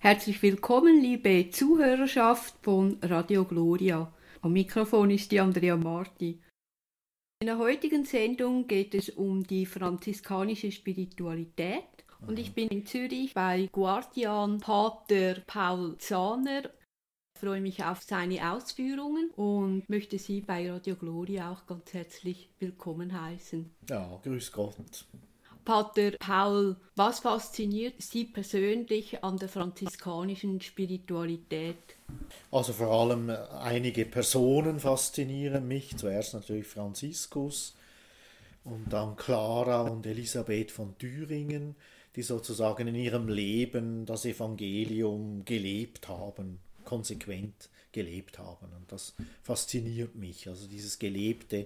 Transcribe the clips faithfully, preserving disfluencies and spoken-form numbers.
Herzlich willkommen, liebe Zuhörerschaft von Radio Gloria. Am Mikrofon ist die Andrea Marti. In der heutigen Sendung geht es um die franziskanische Spiritualität und ich bin in Zürich bei Guardian Pater Paul Zahner. Ich freue mich auf seine Ausführungen und möchte Sie bei Radio Gloria auch ganz herzlich willkommen heißen. Ja, grüß Gott. Pater Paul, was fasziniert Sie persönlich an der franziskanischen Spiritualität? Also vor allem einige Personen faszinieren mich. Zuerst natürlich Franziskus und dann Clara und Elisabeth von Thüringen, die sozusagen in ihrem Leben das Evangelium gelebt haben, konsequent gelebt haben. Und das fasziniert mich, also dieses gelebte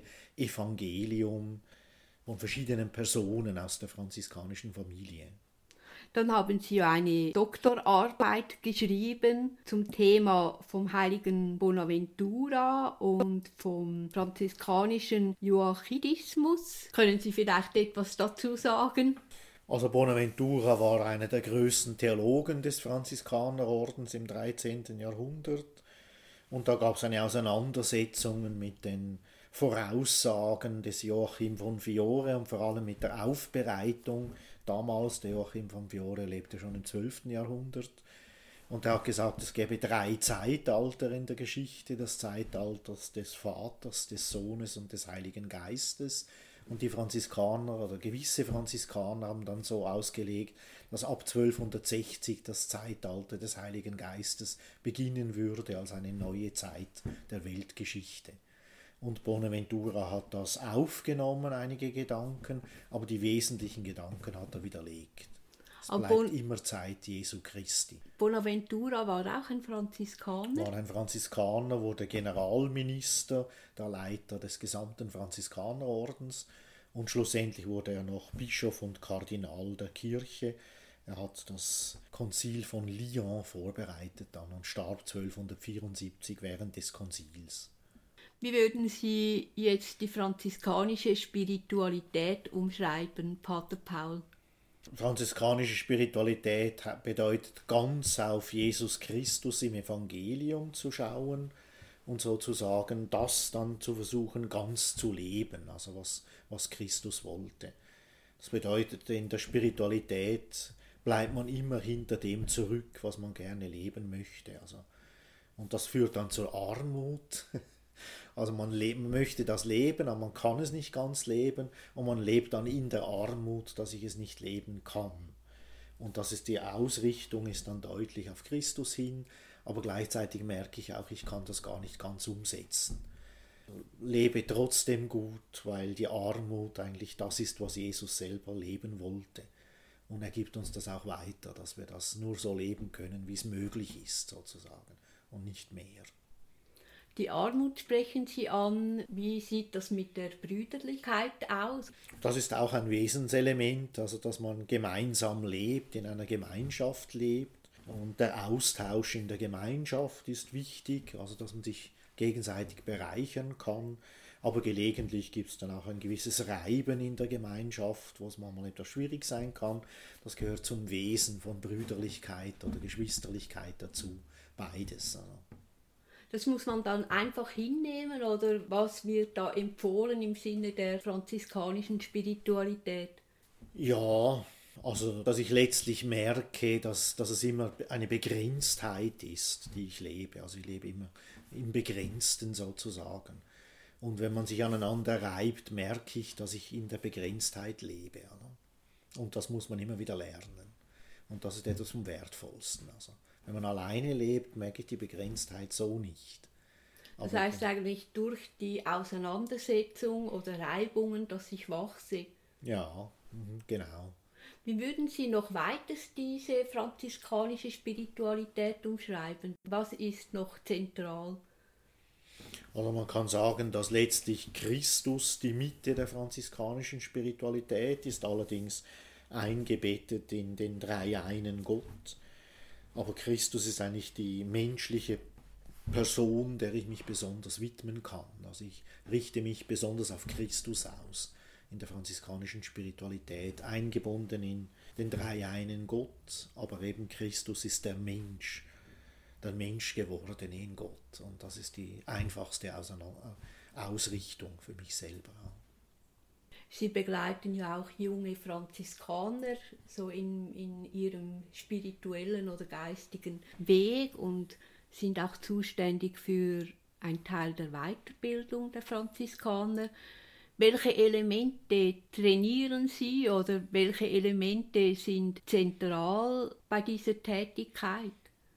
Evangelium von verschiedenen Personen aus der franziskanischen Familie. Dann haben Sie eine Doktorarbeit geschrieben zum Thema vom heiligen Bonaventura und vom franziskanischen Joachidismus. Können Sie vielleicht etwas dazu sagen? Also Bonaventura war einer der größten Theologen des Franziskanerordens im dreizehnten Jahrhundert. Und da gab es eine Auseinandersetzung mit den Voraussagen des Joachim von Fiore und vor allem mit der Aufbereitung. Damals, der Joachim von Fiore lebte schon im zwölften Jahrhundert. Und er hat gesagt, es gäbe drei Zeitalter in der Geschichte. Das Zeitalter des Vaters, des Sohnes und des Heiligen Geistes. Und die Franziskaner oder gewisse Franziskaner haben dann so ausgelegt, dass ab zwölfhundertsechzig das Zeitalter des Heiligen Geistes beginnen würde als eine neue Zeit der Weltgeschichte. Und Bonaventura hat das aufgenommen, einige Gedanken, aber die wesentlichen Gedanken hat er widerlegt. Es Aber bleibt Bon- immer Zeit Jesu Christi. Bonaventura war auch ein Franziskaner. War ein Franziskaner, wurde Generalminister, der Leiter des gesamten Franziskanerordens und schlussendlich wurde er noch Bischof und Kardinal der Kirche. Er hat das Konzil von Lyon vorbereitet dann und starb zwölfhundertvierundsiebzig während des Konzils. Wie würden Sie jetzt die franziskanische Spiritualität umschreiben, Pater Paul? Franziskanische Spiritualität bedeutet, ganz auf Jesus Christus im Evangelium zu schauen und sozusagen das dann zu versuchen, ganz zu leben, also was, was Christus wollte. Das bedeutet, in der Spiritualität bleibt man immer hinter dem zurück, was man gerne leben möchte. Also, und das führt dann zur Armut. Also man, lebt, man möchte das leben, aber man kann es nicht ganz leben und man lebt dann in der Armut, dass ich es nicht leben kann. Und das ist die Ausrichtung, ist dann deutlich auf Christus hin, aber gleichzeitig merke ich auch, ich kann das gar nicht ganz umsetzen. Lebe trotzdem gut, weil die Armut eigentlich das ist, was Jesus selber leben wollte. Und er gibt uns das auch weiter, dass wir das nur so leben können, wie es möglich ist, sozusagen, und nicht mehr. Die Armut sprechen Sie an. Wie sieht das mit der Brüderlichkeit aus? Das ist auch ein Wesenselement, also dass man gemeinsam lebt, in einer Gemeinschaft lebt. Und der Austausch in der Gemeinschaft ist wichtig, also dass man sich gegenseitig bereichern kann. Aber gelegentlich gibt es dann auch ein gewisses Reiben in der Gemeinschaft, wo es manchmal etwas schwierig sein kann. Das gehört zum Wesen von Brüderlichkeit oder Geschwisterlichkeit dazu, beides. Also. Das muss man dann einfach hinnehmen oder was wird da empfohlen im Sinne der franziskanischen Spiritualität? Ja, also dass ich letztlich merke, dass, dass es immer eine Begrenztheit ist, die ich lebe. Also ich lebe immer im Begrenzten sozusagen. Und wenn man sich aneinander reibt, merke ich, dass ich in der Begrenztheit lebe. Oder? Und das muss man immer wieder lernen. Und das ist etwas vom Wertvollsten. Also, wenn man alleine lebt, merke ich die Begrenztheit so nicht. Das Aber, heißt eigentlich durch die Auseinandersetzung oder Reibungen, dass ich wachse. Ja, mhm, genau. Wie würden Sie noch weiters diese franziskanische Spiritualität umschreiben? Was ist noch zentral? Also man kann sagen, dass letztlich Christus die Mitte der franziskanischen Spiritualität ist, allerdings eingebettet in den dreieinen Gott. Aber Christus ist eigentlich die menschliche Person, der ich mich besonders widmen kann. Also ich richte mich besonders auf Christus aus in der franziskanischen Spiritualität, eingebunden in den dreieinen Gott, aber eben Christus ist der Mensch, der Mensch geworden in Gott. Und das ist die einfachste Ausrichtung für mich selber. Sie begleiten ja auch junge Franziskaner so in, in ihrem spirituellen oder geistigen Weg und sind auch zuständig für einen Teil der Weiterbildung der Franziskaner. Welche Elemente trainieren Sie oder welche Elemente sind zentral bei dieser Tätigkeit?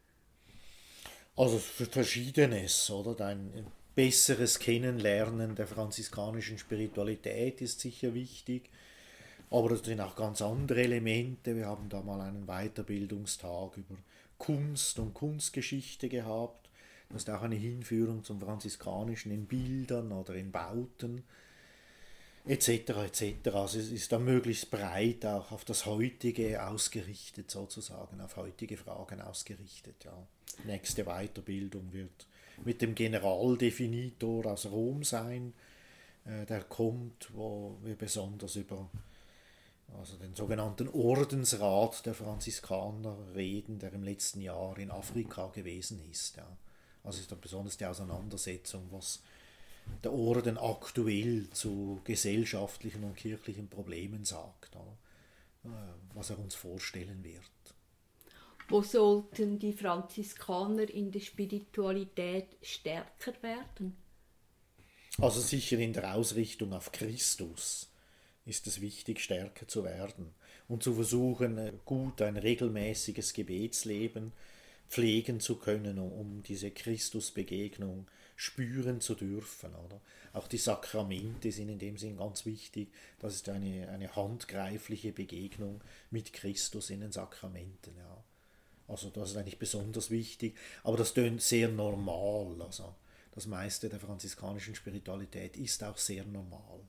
Also für Verschiedenes, oder? Ein besseres Kennenlernen der franziskanischen Spiritualität ist sicher wichtig, aber es sind auch ganz andere Elemente. Wir haben da mal einen Weiterbildungstag über Kunst und Kunstgeschichte gehabt. Das ist auch eine Hinführung zum Franziskanischen in Bildern oder in Bauten, et cetera et cetera. Also es ist dann möglichst breit auch auf das Heutige ausgerichtet, sozusagen, auf heutige Fragen ausgerichtet. Ja. Nächste Weiterbildung wird mit dem Generaldefinitor aus Rom sein, äh, der kommt, wo wir besonders über also den sogenannten Ordensrat der Franziskaner reden, der im letzten Jahr in Afrika gewesen ist. Ja. Also ist dann besonders die Auseinandersetzung, was der Orden aktuell zu gesellschaftlichen und kirchlichen Problemen sagt, oder? Was er uns vorstellen wird. Wo sollten die Franziskaner in der Spiritualität stärker werden? Also sicher in der Ausrichtung auf Christus ist es wichtig, stärker zu werden und zu versuchen, gut ein regelmäßiges Gebetsleben pflegen zu können, um diese Christusbegegnung spüren zu dürfen. Oder? Auch die Sakramente sind in dem Sinn ganz wichtig. Das ist eine, eine handgreifliche Begegnung mit Christus in den Sakramenten. Ja. Also das ist eigentlich besonders wichtig, aber das tönt sehr normal. Also das meiste der franziskanischen Spiritualität ist auch sehr normal.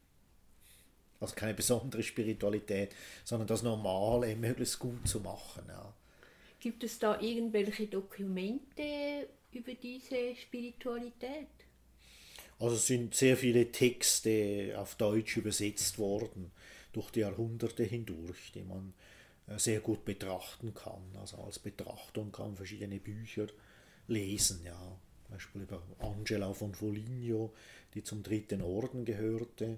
Also keine besondere Spiritualität, sondern das Normale möglichst gut zu machen. Ja. Gibt es da irgendwelche Dokumente über diese Spiritualität? Also es sind sehr viele Texte auf Deutsch übersetzt worden durch die Jahrhunderte hindurch, die man sehr gut betrachten kann. Also als Betrachtung kann man verschiedene Bücher lesen, ja. Zum Beispiel über Angela von Foligno, die zum dritten Orden gehörte,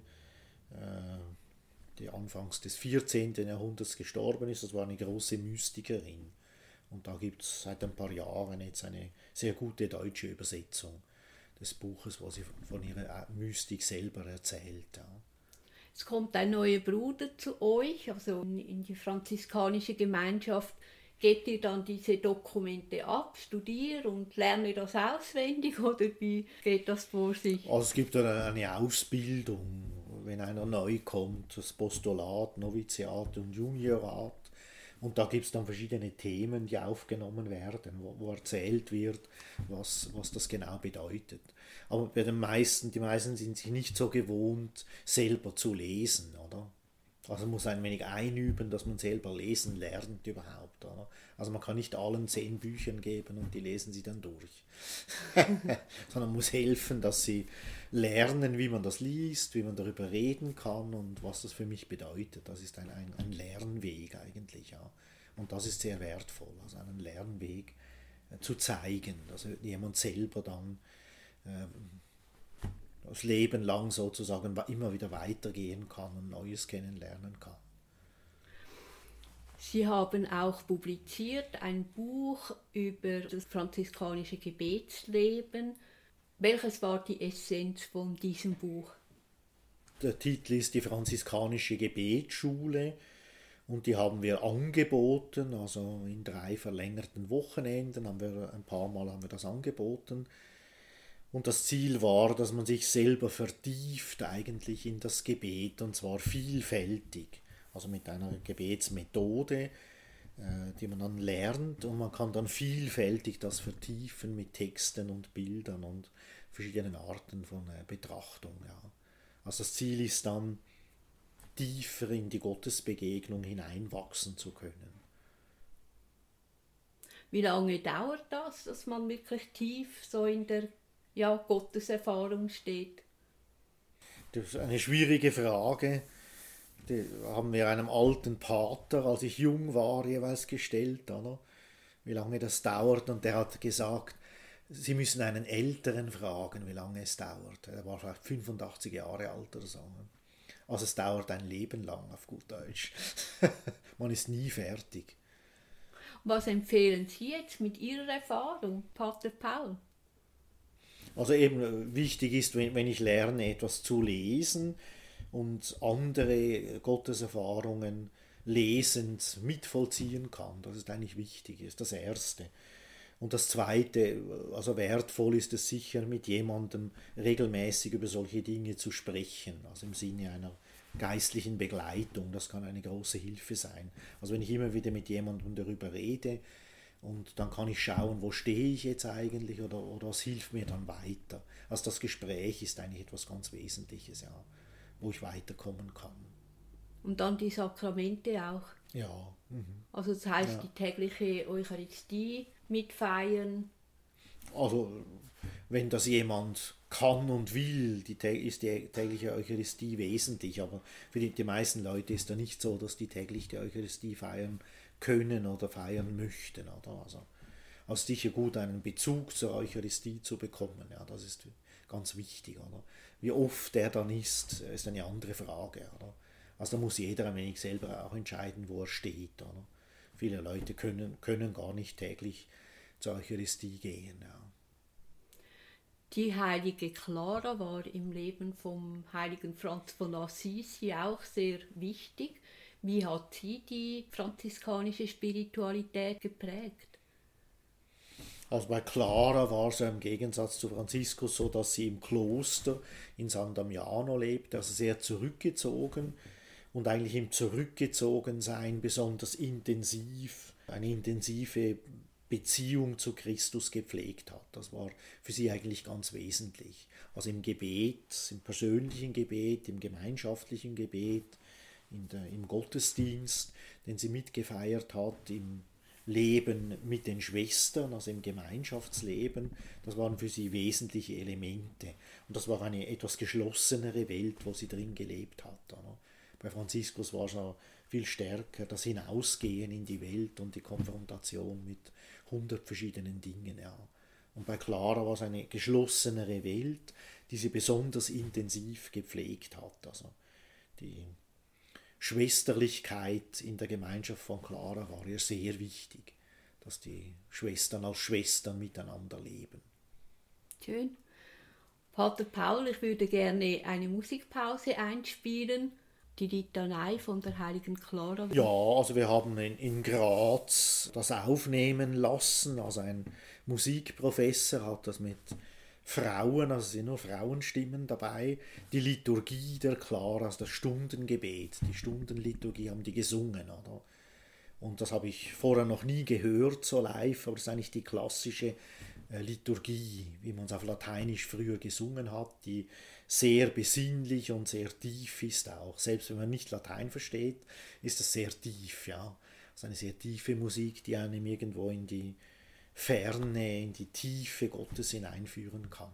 die anfangs des vierzehnten Jahrhunderts gestorben ist. Das war eine große Mystikerin. Und da gibt es seit ein paar Jahren jetzt eine sehr gute deutsche Übersetzung des Buches, wo sie von ihrer Mystik selber erzählt. Ja. Es kommt ein neuer Bruder zu euch, also in die franziskanische Gemeinschaft. Gebt ihr dann diese Dokumente ab, studiert und lernt das auswendig oder wie geht das vor sich? Also es gibt eine Ausbildung, wenn einer neu kommt, das Postulat, Noviziat und Juniorat. Und da gibt es dann verschiedene Themen, die aufgenommen werden, wo, wo erzählt wird, was, was das genau bedeutet. Aber bei den meisten, die meisten sind sich nicht so gewohnt, selber zu lesen, oder? Also man muss ein wenig einüben, dass man selber lesen lernt überhaupt. Oder? Also man kann nicht allen zehn Büchern geben und die lesen sie dann durch. Sondern man muss helfen, dass sie lernen, wie man das liest, wie man darüber reden kann und was das für mich bedeutet. Das ist ein, ein, ein Lernweg eigentlich. Ja. Und das ist sehr wertvoll, also einen Lernweg äh, zu zeigen, dass jemand selber dann äh, das Leben lang sozusagen immer wieder weitergehen kann und Neues kennenlernen kann. Sie haben auch publiziert ein Buch über das franziskanische Gebetsleben. Welches war die Essenz von diesem Buch? Der Titel ist die franziskanische Gebetsschule und die haben wir angeboten, also in drei verlängerten Wochenenden haben wir ein paar Mal haben wir das angeboten. Und das Ziel war, dass man sich selber vertieft eigentlich in das Gebet, und zwar vielfältig, also mit einer Gebetsmethode, die man dann lernt, und man kann dann vielfältig das vertiefen mit Texten und Bildern und verschiedenen Arten von Betrachtung. Ja. Also das Ziel ist dann, tiefer in die Gottesbegegnung hineinwachsen zu können. Wie lange dauert das, dass man wirklich tief so in der ja, Gotteserfahrung steht? Das ist eine schwierige Frage. Die haben wir einem alten Pater, als ich jung war, jeweils gestellt, oder? Wie lange das dauert. Und der hat gesagt, Sie müssen einen Älteren fragen, wie lange es dauert. Er war vielleicht fünfundachtzig Jahre alt oder so. Also es dauert ein Leben lang, auf gut Deutsch. Man ist nie fertig. Was empfehlen Sie jetzt mit Ihrer Erfahrung, Pater Paul? Also eben wichtig ist, wenn ich lerne, etwas zu lesen und andere Gotteserfahrungen lesend mitvollziehen kann. Das ist eigentlich wichtig, ist das Erste. Und das Zweite, also wertvoll ist es sicher, mit jemandem regelmäßig über solche Dinge zu sprechen, also im Sinne einer geistlichen Begleitung. Das kann eine große Hilfe sein. Also wenn ich immer wieder mit jemandem darüber rede, und dann kann ich schauen, wo stehe ich jetzt eigentlich oder, oder was hilft mir dann weiter. Also das Gespräch ist eigentlich etwas ganz Wesentliches, ja, wo ich weiterkommen kann. Und dann die Sakramente auch. Ja. Mhm. Also das heisst, Ja. die tägliche Eucharistie mitfeiern. Also wenn das jemand kann und will, die, ist die tägliche Eucharistie wesentlich, aber für die, die meisten Leute ist es nicht so, dass die täglich die Eucharistie feiern können oder feiern möchten. Oder? Also, also sicher gut, einen Bezug zur Eucharistie zu bekommen, ja, das ist ganz wichtig. Oder? Wie oft der dann ist, ist eine andere Frage. Oder? Also da muss jeder ein wenig selber auch entscheiden, wo er steht. Oder? Viele Leute können, können gar nicht täglich zur Eucharistie gehen. Ja. Die heilige Clara war im Leben vom heiligen Franz von Assisi auch sehr wichtig. Wie hat sie die franziskanische Spiritualität geprägt? Also bei Clara war es ja im Gegensatz zu Franziskus so, dass sie im Kloster in San Damiano lebte, also sehr zurückgezogen und eigentlich im Zurückgezogensein besonders intensiv, eine intensive Beziehung zu Christus gepflegt hat. Das war für sie eigentlich ganz wesentlich. Also im Gebet, im persönlichen Gebet, im gemeinschaftlichen Gebet, in der, im Gottesdienst, den sie mitgefeiert hat, im Leben mit den Schwestern, also im Gemeinschaftsleben, das waren für sie wesentliche Elemente. Und das war eine etwas geschlossenere Welt, wo sie drin gelebt hat. Oder? Bei Franziskus war es noch viel stärker das Hinausgehen in die Welt und die Konfrontation mit hundert verschiedenen Dingen. Ja. Und bei Clara war es eine geschlossenere Welt, die sie besonders intensiv gepflegt hat. Also die Schwesterlichkeit in der Gemeinschaft von Clara war ihr sehr wichtig, dass die Schwestern als Schwestern miteinander leben. Schön. Pater Paul, ich würde gerne eine Musikpause einspielen, die Litanei von der heiligen Clara. Ja, also wir haben in, in Graz das aufnehmen lassen, also ein Musikprofessor hat das mit Frauen, also es sind nur Frauenstimmen dabei, die Liturgie der Clara, also das Stundengebet, die Stundenliturgie haben die gesungen, oder? Und das habe ich vorher noch nie gehört, so live, aber das ist eigentlich die klassische äh, Liturgie, wie man es auf Lateinisch früher gesungen hat, die sehr besinnlich und sehr tief ist auch. Selbst wenn man nicht Latein versteht, ist das sehr tief, ja. Das ist eine sehr tiefe Musik, die einem irgendwo in die Ferne, in die Tiefe Gottes hineinführen kann.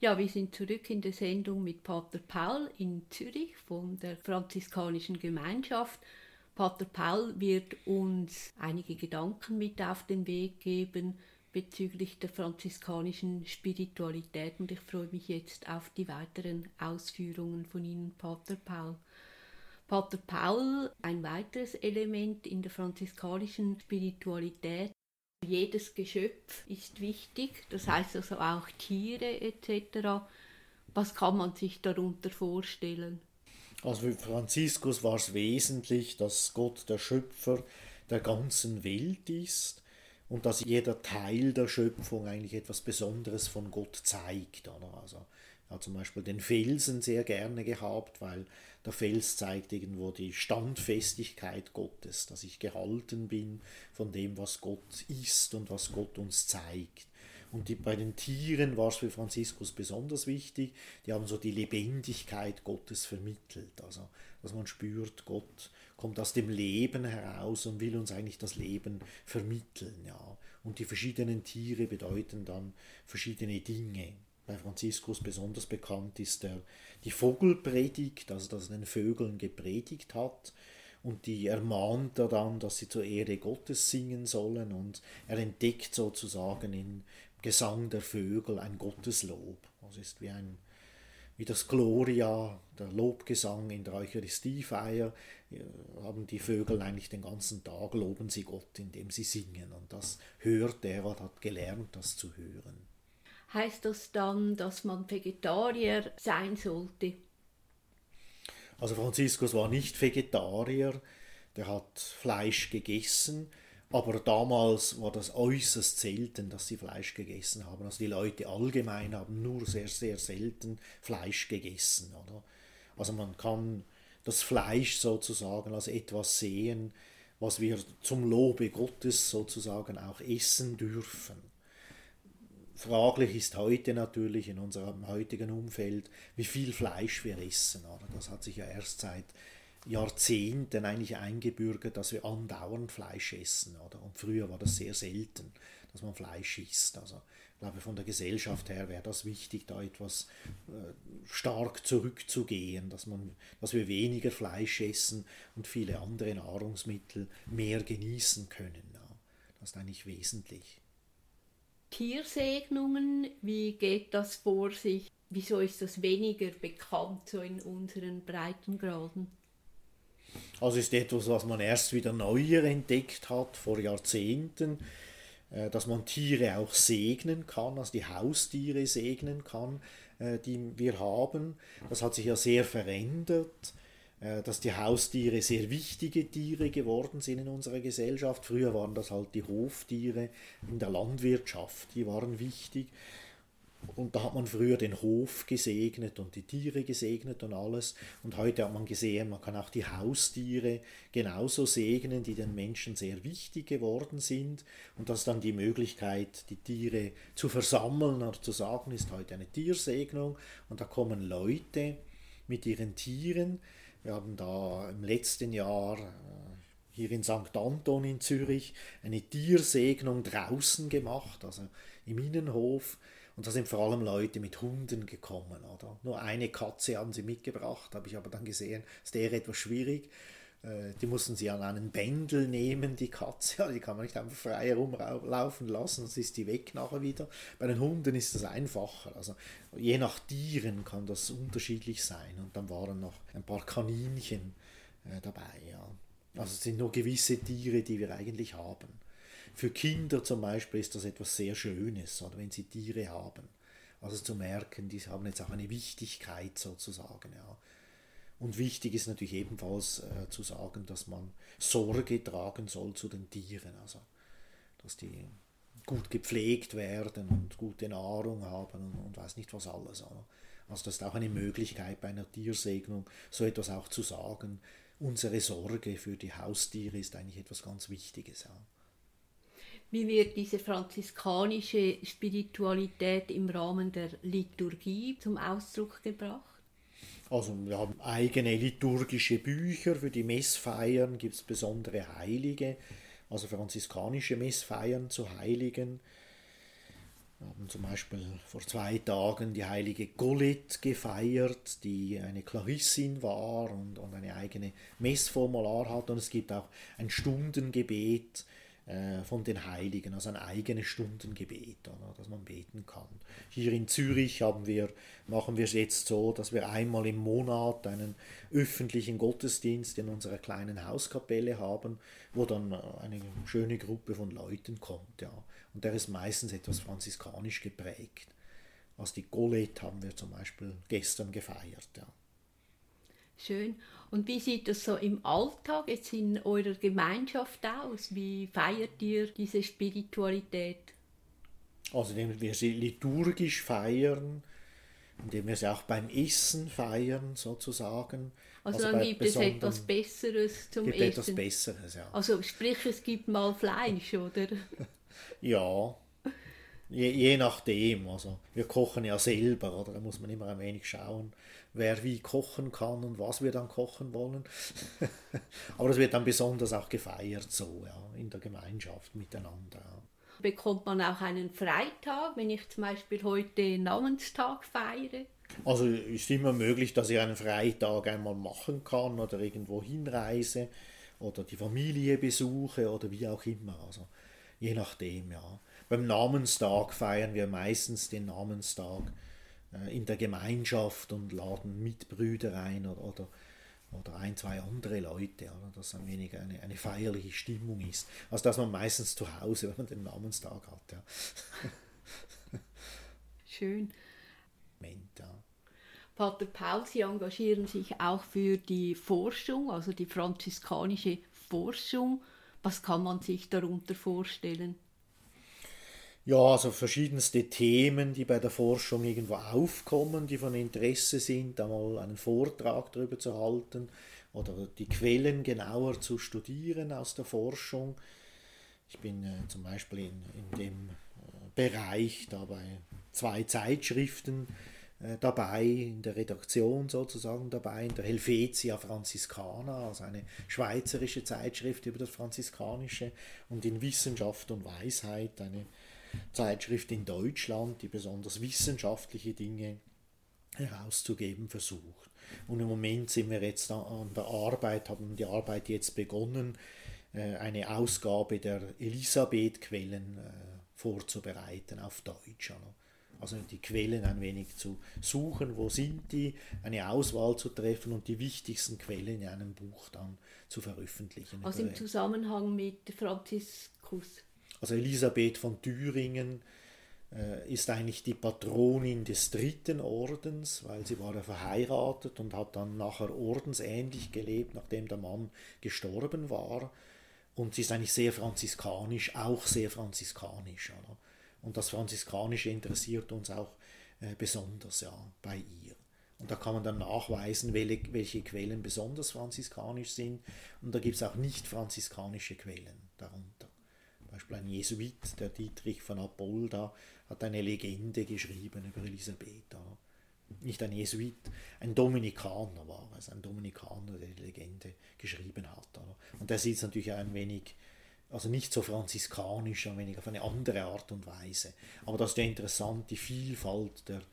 Ja, wir sind zurück in der Sendung mit Pater Paul in Zürich von der Franziskanischen Gemeinschaft. Pater Paul wird uns einige Gedanken mit auf den Weg geben bezüglich der franziskanischen Spiritualität und ich freue mich jetzt auf die weiteren Ausführungen von Ihnen, Pater Paul. Pater Paul, ein weiteres Element in der franziskanischen Spiritualität. Jedes Geschöpf ist wichtig, das heißt also auch Tiere et cetera. Was kann man sich darunter vorstellen? Also für Franziskus war es wesentlich, dass Gott der Schöpfer der ganzen Welt ist und dass jeder Teil der Schöpfung eigentlich etwas Besonderes von Gott zeigt. Oder? Also er hat zum Beispiel den Felsen sehr gerne gehabt, weil der Fels zeigt irgendwo die Standfestigkeit Gottes, dass ich gehalten bin von dem, was Gott ist und was Gott uns zeigt. Und die, bei den Tieren war es für Franziskus besonders wichtig, die haben so die Lebendigkeit Gottes vermittelt, also dass man spürt, Gott kommt aus dem Leben heraus und will uns eigentlich das Leben vermitteln. Ja. Und die verschiedenen Tiere bedeuten dann verschiedene Dinge. Bei Franziskus besonders bekannt ist der, die Vogelpredigt, also dass er den Vögeln gepredigt hat. Und die ermahnt er dann, dass sie zur Ehre Gottes singen sollen. Und er entdeckt sozusagen im Gesang der Vögel ein Gotteslob. Das ist wie, ein, wie das Gloria, der Lobgesang in der Eucharistiefeier. Haben die Vögel eigentlich den ganzen Tag, loben sie Gott, indem sie singen. Und das hört er und hat gelernt, das zu hören. Heißt das dann, dass man Vegetarier sein sollte? Also Franziskus war nicht Vegetarier, der hat Fleisch gegessen, aber damals war das äußerst selten, dass sie Fleisch gegessen haben. Also die Leute allgemein haben nur sehr, sehr selten Fleisch gegessen. Oder? Also man kann das Fleisch sozusagen als etwas sehen, was wir zum Lobe Gottes sozusagen auch essen dürfen. Fraglich ist heute natürlich in unserem heutigen Umfeld, wie viel Fleisch wir essen. Oder? Das hat sich ja erst seit Jahrzehnten eigentlich eingebürgert, dass wir andauernd Fleisch essen. Oder? Und früher war das sehr selten, dass man Fleisch isst. Also ich glaube, von der Gesellschaft her wäre das wichtig, da etwas äh, stark zurückzugehen, dass, man, dass wir weniger Fleisch essen und viele andere Nahrungsmittel mehr genießen können. Ja. Das ist eigentlich wesentlich. Tiersegnungen, wie geht das vor sich? Wieso ist das weniger bekannt so in unseren Breitengraden? Also ist etwas, was man erst wieder neuer entdeckt hat vor Jahrzehnten, dass man Tiere auch segnen kann, also die Haustiere segnen kann, die wir haben. Das hat sich ja sehr verändert, dass die Haustiere sehr wichtige Tiere geworden sind in unserer Gesellschaft. Früher waren das halt die Hoftiere in der Landwirtschaft, die waren wichtig. Und da hat man früher den Hof gesegnet und die Tiere gesegnet und alles. Und heute hat man gesehen, man kann auch die Haustiere genauso segnen, die den Menschen sehr wichtig geworden sind. Und das ist dann die Möglichkeit, die Tiere zu versammeln oder zu sagen, ist heute eine Tiersegnung. Und da kommen Leute mit ihren Tieren. Wir haben da im letzten Jahr hier in Sankt Anton in Zürich eine Tiersegnung draußen gemacht, also im Innenhof. Und da sind vor allem Leute mit Hunden gekommen. Oder? Nur eine Katze haben sie mitgebracht, habe ich aber dann gesehen, ist eher etwas schwierig. Die mussten sie an einen Bändel nehmen, die Katze. Die kann man nicht einfach frei herumlaufen lassen, sonst ist die weg nachher wieder. Bei den Hunden ist das einfacher. Also je nach Tieren kann das unterschiedlich sein. Und dann waren noch ein paar Kaninchen äh, dabei. Ja. Also es sind nur gewisse Tiere, die wir eigentlich haben. Für Kinder zum Beispiel ist das etwas sehr Schönes, oder wenn sie Tiere haben. Also zu merken, die haben jetzt auch eine Wichtigkeit sozusagen, ja. Und wichtig ist natürlich ebenfalls äh, zu sagen, dass man Sorge tragen soll zu den Tieren, also dass die gut gepflegt werden und gute Nahrung haben und, und weiß nicht was alles. Oder? Also das ist auch eine Möglichkeit bei einer Tiersegnung, so etwas auch zu sagen. Unsere Sorge für die Haustiere ist eigentlich etwas ganz Wichtiges. Ja. Wie wird diese franziskanische Spiritualität im Rahmen der Liturgie zum Ausdruck gebracht? Also wir haben eigene liturgische Bücher, für die Messfeiern gibt es besondere Heilige, also franziskanische Messfeiern zu Heiligen. Wir haben zum Beispiel vor zwei Tagen die heilige Colette gefeiert, die eine Klarissin war und, und eine eigene Messformular hat. Und es gibt auch ein Stundengebet äh, von den Heiligen, also ein eigenes Stundengebet, oder, das man beten kann. Hier in Zürich haben wir, machen wir es jetzt so, dass wir einmal im Monat einen öffentlichen Gottesdienst in unserer kleinen Hauskapelle haben, wo dann eine schöne Gruppe von Leuten kommt. Ja. Und der ist meistens etwas franziskanisch geprägt. Also die Colette haben wir zum Beispiel gestern gefeiert. Ja. Schön. Und wie sieht das so im Alltag jetzt in eurer Gemeinschaft aus? Wie feiert ihr diese Spiritualität? Also indem wir sie liturgisch feiern, indem wir sie auch beim Essen feiern sozusagen. Also, also dann gibt es etwas Besseres zum gibt Essen? etwas Besseres, ja. Also sprich, es gibt mal Fleisch, oder? Ja, je, je nachdem. Also wir kochen ja selber, oder? Da muss man immer ein wenig schauen, wer wie kochen kann und was wir dann kochen wollen. Aber das wird dann besonders auch gefeiert so, ja, in der Gemeinschaft miteinander. Ja. Bekommt man auch einen Freitag, wenn ich zum Beispiel heute Namenstag feiere? Also ist immer möglich, dass ich einen Freitag einmal machen kann oder irgendwo hinreise oder die Familie besuche oder wie auch immer. Also je nachdem, ja. Beim Namenstag feiern wir meistens den Namenstag äh, in der Gemeinschaft und laden Mitbrüder ein oder, oder, oder ein, zwei andere Leute, oder, dass ein wenig eine, eine feierliche Stimmung ist. Also das man meistens zu Hause, wenn man den Namenstag hat. Ja. Schön. Moment, ja. Pater Paul, Sie engagieren sich auch für die Forschung, also die franziskanische Forschung. Was kann man sich darunter vorstellen? Ja, also verschiedenste Themen, die bei der Forschung irgendwo aufkommen, die von Interesse sind, einmal einen Vortrag darüber zu halten oder die Quellen genauer zu studieren aus der Forschung. Ich bin äh, zum Beispiel in, in dem äh, Bereich da bei zwei Zeitschriften äh, dabei, in der Redaktion sozusagen dabei, in der Helvetia Franciscana, also eine schweizerische Zeitschrift über das Franziskanische, und in Wissenschaft und Weisheit, eine Zeitschrift in Deutschland, die besonders wissenschaftliche Dinge herauszugeben versucht. Und im Moment sind wir jetzt an der Arbeit, haben die Arbeit jetzt begonnen, eine Ausgabe der Elisabeth-Quellen vorzubereiten auf Deutsch. Also die Quellen ein wenig zu suchen, wo sind die, eine Auswahl zu treffen und die wichtigsten Quellen in einem Buch dann zu veröffentlichen. Also im Zusammenhang mit Franziskus. Also Elisabeth von Thüringen äh, ist eigentlich die Patronin des dritten Ordens, weil sie war ja verheiratet und hat dann nachher ordensähnlich gelebt, nachdem der Mann gestorben war. Und sie ist eigentlich sehr franziskanisch, auch sehr franziskanisch. Oder? Und das Franziskanische interessiert uns auch äh, besonders ja, bei ihr. Und da kann man dann nachweisen, welche, welche Quellen besonders franziskanisch sind. Und da gibt es auch nicht franziskanische Quellen darunter. Zum Beispiel ein Jesuit, der Dietrich von Apolda, hat eine Legende geschrieben über Elisabeth. Nicht ein Jesuit, ein Dominikaner war es, ein Dominikaner, der die Legende geschrieben hat. Und der sieht es natürlich ein wenig, also nicht so franziskanisch, ein wenig auf eine andere Art und Weise. Aber das ist ja interessant, die Vielfalt der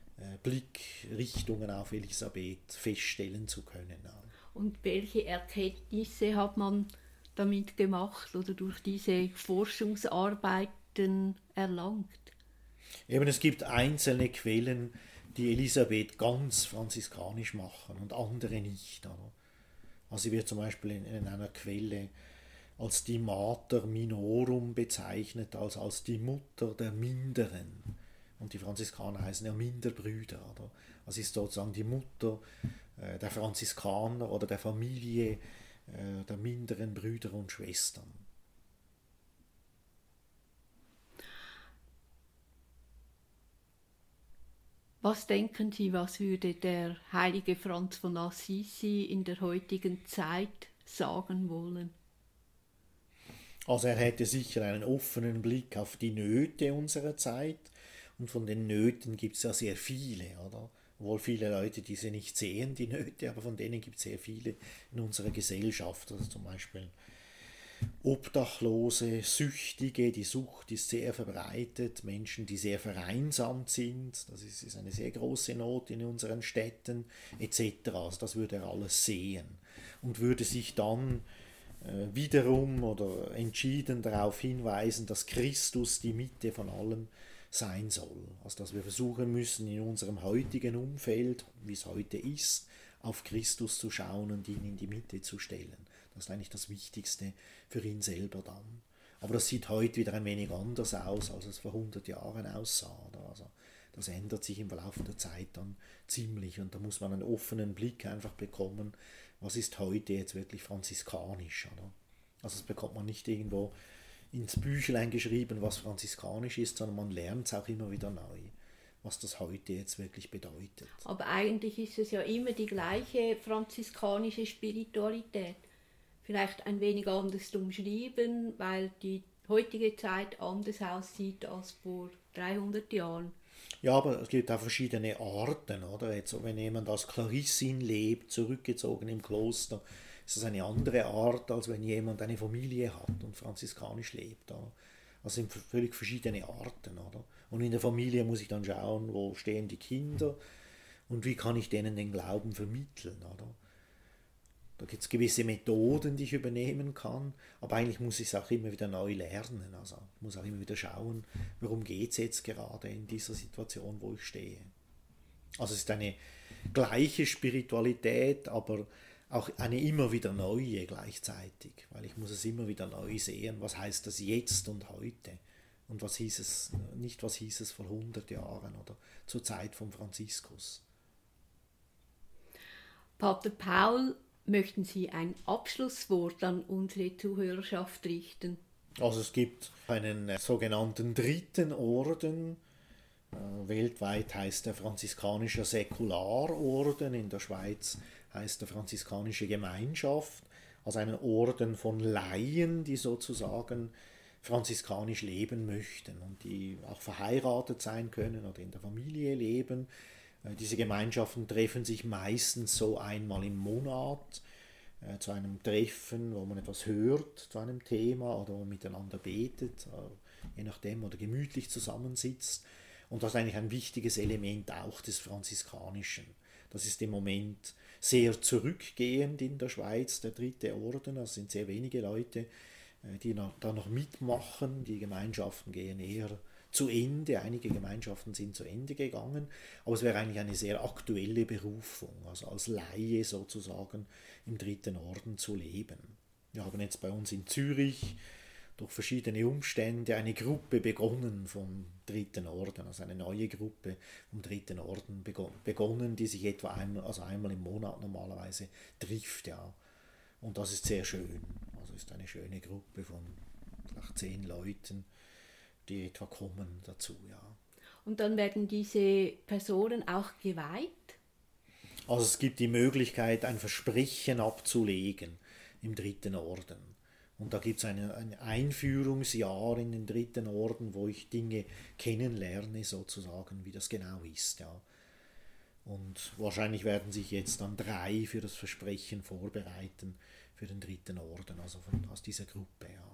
Blickrichtungen auf Elisabeth feststellen zu können. Und welche Erkenntnisse hat man damit gemacht oder durch diese Forschungsarbeiten erlangt? Eben, es gibt einzelne Quellen, die Elisabeth ganz franziskanisch machen und andere nicht. Oder? Also sie wird zum Beispiel in, in einer Quelle als die Mater Minorum bezeichnet, als, als die Mutter der Minderen. Und die Franziskaner heißen ja Minderbrüder. Oder? Also ist sozusagen die Mutter äh, der Franziskaner oder der Familie äh, der minderen Brüder und Schwestern. Was denken Sie, was würde der heilige Franz von Assisi in der heutigen Zeit sagen wollen? Also er hätte sicher einen offenen Blick auf die Nöte unserer Zeit. Und von den Nöten gibt es ja sehr viele, oder? Obwohl viele Leute diese nicht sehen, die Nöte, aber von denen gibt es sehr viele in unserer Gesellschaft. Also zum Beispiel Obdachlose, Süchtige, die Sucht ist sehr verbreitet, Menschen, die sehr vereinsamt sind, das ist, ist eine sehr große Not in unseren Städten et cetera. Also das würde er alles sehen und würde sich dann äh, wiederum oder entschieden darauf hinweisen, dass Christus die Mitte von allem sein soll. Also dass wir versuchen müssen, in unserem heutigen Umfeld, wie es heute ist, auf Christus zu schauen und ihn in die Mitte zu stellen. Das ist eigentlich das Wichtigste für ihn selber dann. Aber das sieht heute wieder ein wenig anders aus, als es vor hundert Jahren aussah. Also das ändert sich im Laufe der Zeit dann ziemlich und da muss man einen offenen Blick einfach bekommen, was ist heute jetzt wirklich franziskanisch. Oder? Also das bekommt man nicht irgendwo ins Büchlein geschrieben, was franziskanisch ist, sondern man lernt es auch immer wieder neu, was das heute jetzt wirklich bedeutet. Aber eigentlich ist es ja immer die gleiche franziskanische Spiritualität. Vielleicht ein wenig anders umschrieben, weil die heutige Zeit anders aussieht als vor dreihundert Jahren. Ja, aber es gibt auch verschiedene Arten, oder? Jetzt, wenn jemand als Klarissin lebt, zurückgezogen im Kloster, ist das eine andere Art, als wenn jemand eine Familie hat und franziskanisch lebt. Oder? Das sind völlig verschiedene Arten, oder? Und in der Familie muss ich dann schauen, wo stehen die Kinder und wie kann ich denen den Glauben vermitteln, oder? Da gibt es gewisse Methoden, die ich übernehmen kann, aber eigentlich muss ich es auch immer wieder neu lernen. Also ich muss auch immer wieder schauen, worum geht es jetzt gerade in dieser Situation, wo ich stehe. Also es ist eine gleiche Spiritualität, aber auch eine immer wieder neue gleichzeitig, weil ich muss es immer wieder neu sehen, was heißt das jetzt und heute und was hieß es, nicht was hieß es vor hundert Jahren oder zur Zeit von Franziskus. Pater Paul, möchten Sie ein Abschlusswort an unsere Zuhörerschaft richten? Also es gibt einen äh, sogenannten dritten Orden. Äh, weltweit heißt der franziskanische Säkularorden, in der Schweiz heißt der franziskanische Gemeinschaft, also einen Orden von Laien, die sozusagen franziskanisch leben möchten und die auch verheiratet sein können oder in der Familie leben. Diese Gemeinschaften treffen sich meistens so einmal im Monat äh, zu einem Treffen, wo man etwas hört zu einem Thema oder wo man miteinander betet, äh, je nachdem, oder gemütlich zusammensitzt. Und das ist eigentlich ein wichtiges Element auch des Franziskanischen. Das ist im Moment sehr zurückgehend in der Schweiz, der dritte Orden. Es sind sehr wenige Leute, äh, die noch, da noch mitmachen. Die Gemeinschaften gehen eher zu Ende, einige Gemeinschaften sind zu Ende gegangen, aber es wäre eigentlich eine sehr aktuelle Berufung, also als Laie sozusagen im dritten Orden zu leben. Wir haben jetzt bei uns in Zürich durch verschiedene Umstände eine Gruppe begonnen vom dritten Orden, also eine neue Gruppe vom dritten Orden begonnen, die sich etwa einmal, also einmal im Monat normalerweise trifft, ja. Und das ist sehr schön, also ist eine schöne Gruppe von vielleicht zehn Leuten, die etwa kommen dazu, ja. Und dann werden diese Personen auch geweiht? Also es gibt die Möglichkeit, ein Versprechen abzulegen im dritten Orden. Und da gibt es ein, ein Einführungsjahr in den dritten Orden, wo ich Dinge kennenlerne, sozusagen, wie das genau ist, ja. Und wahrscheinlich werden sich jetzt dann drei für das Versprechen vorbereiten für den dritten Orden, also von, aus dieser Gruppe, ja.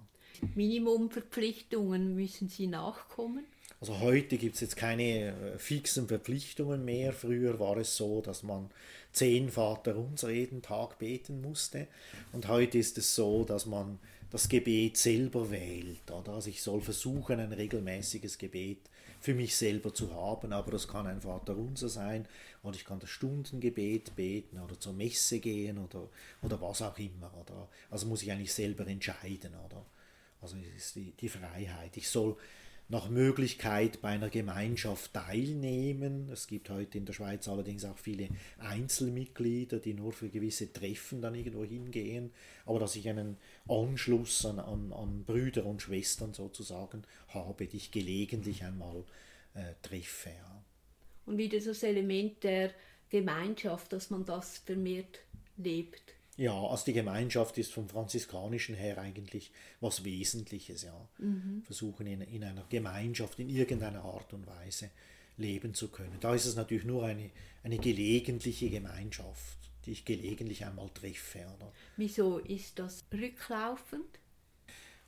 Minimumverpflichtungen müssen Sie nachkommen? Also heute gibt es jetzt keine äh, fixen Verpflichtungen mehr. Früher war es so, dass man zehn Vaterunser jeden Tag beten musste. Und heute ist es so, dass man das Gebet selber wählt. Oder? Also ich soll versuchen, ein regelmäßiges Gebet für mich selber zu haben. Aber das kann ein Vaterunser sein oder ich kann das Stundengebet beten oder zur Messe gehen oder, oder was auch immer. Oder? Also muss ich eigentlich selber entscheiden. Oder? Also es ist die, die Freiheit. Ich soll nach Möglichkeit bei einer Gemeinschaft teilnehmen. Es gibt heute in der Schweiz allerdings auch viele Einzelmitglieder, die nur für gewisse Treffen dann irgendwo hingehen. Aber dass ich einen Anschluss an, an, an Brüder und Schwestern sozusagen habe, die ich gelegentlich einmal äh, treffe. Ja. Und wieder das Element der Gemeinschaft, dass man das vermehrt lebt. Ja, also die Gemeinschaft ist vom Franziskanischen her eigentlich was Wesentliches, ja. Mhm. Versuchen in, in einer Gemeinschaft in irgendeiner Art und Weise leben zu können. Da ist es natürlich nur eine, eine gelegentliche Gemeinschaft, die ich gelegentlich einmal treffe. Oder? Wieso ist das rücklaufend?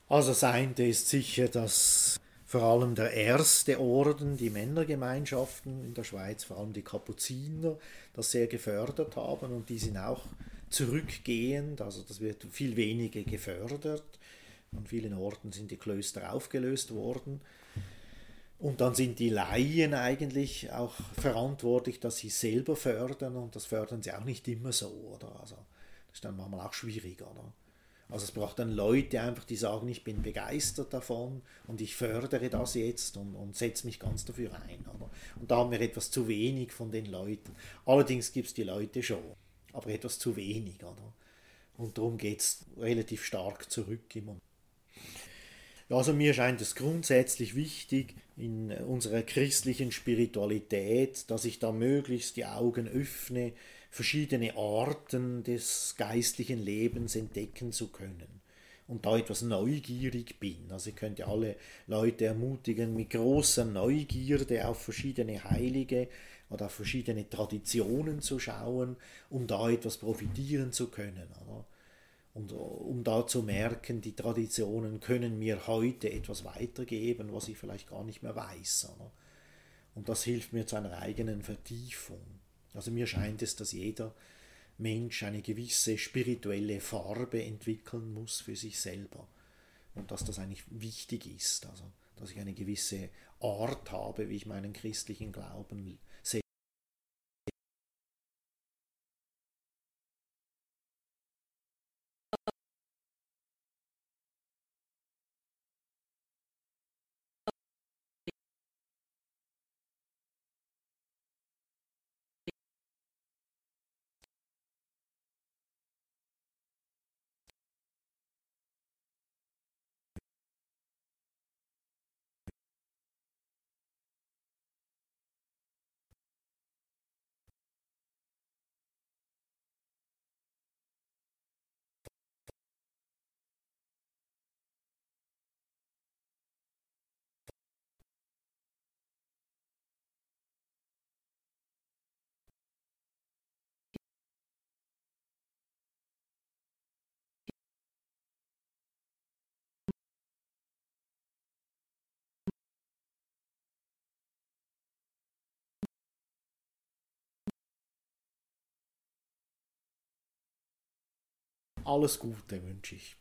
Also das eine ist sicher, dass vor allem der erste Orden, die Männergemeinschaften in der Schweiz, vor allem die Kapuziner, das sehr gefördert haben und die sind auch zurückgehend, also das wird viel weniger gefördert. An vielen Orten sind die Klöster aufgelöst worden. Und dann sind die Laien eigentlich auch verantwortlich, dass sie selber fördern und das fördern sie auch nicht immer so, oder? Also das ist dann manchmal auch schwierig, oder? Also es braucht dann Leute einfach, die sagen, ich bin begeistert davon und ich fördere das jetzt und, und setze mich ganz dafür ein. Oder? Und da haben wir etwas zu wenig von den Leuten. Allerdings gibt es die Leute schon, aber etwas zu wenig. Oder? Und darum geht es relativ stark zurück im Moment. Ja, also mir scheint es grundsätzlich wichtig in unserer christlichen Spiritualität, dass ich da möglichst die Augen öffne, verschiedene Arten des geistlichen Lebens entdecken zu können und da etwas neugierig bin. Also ich könnte alle Leute ermutigen, mit großer Neugierde auf verschiedene Heilige oder auf verschiedene Traditionen zu schauen, um da etwas profitieren zu können. Oder? Und um da zu merken, die Traditionen können mir heute etwas weitergeben, was ich vielleicht gar nicht mehr weiß. Oder? Und das hilft mir zu einer eigenen Vertiefung. Also mir scheint es, dass jeder Mensch eine gewisse spirituelle Farbe entwickeln muss für sich selber. Und dass das eigentlich wichtig ist. Also, dass ich eine gewisse Art habe, wie ich meinen christlichen Glauben sehe. Alles Gute wünsche ich.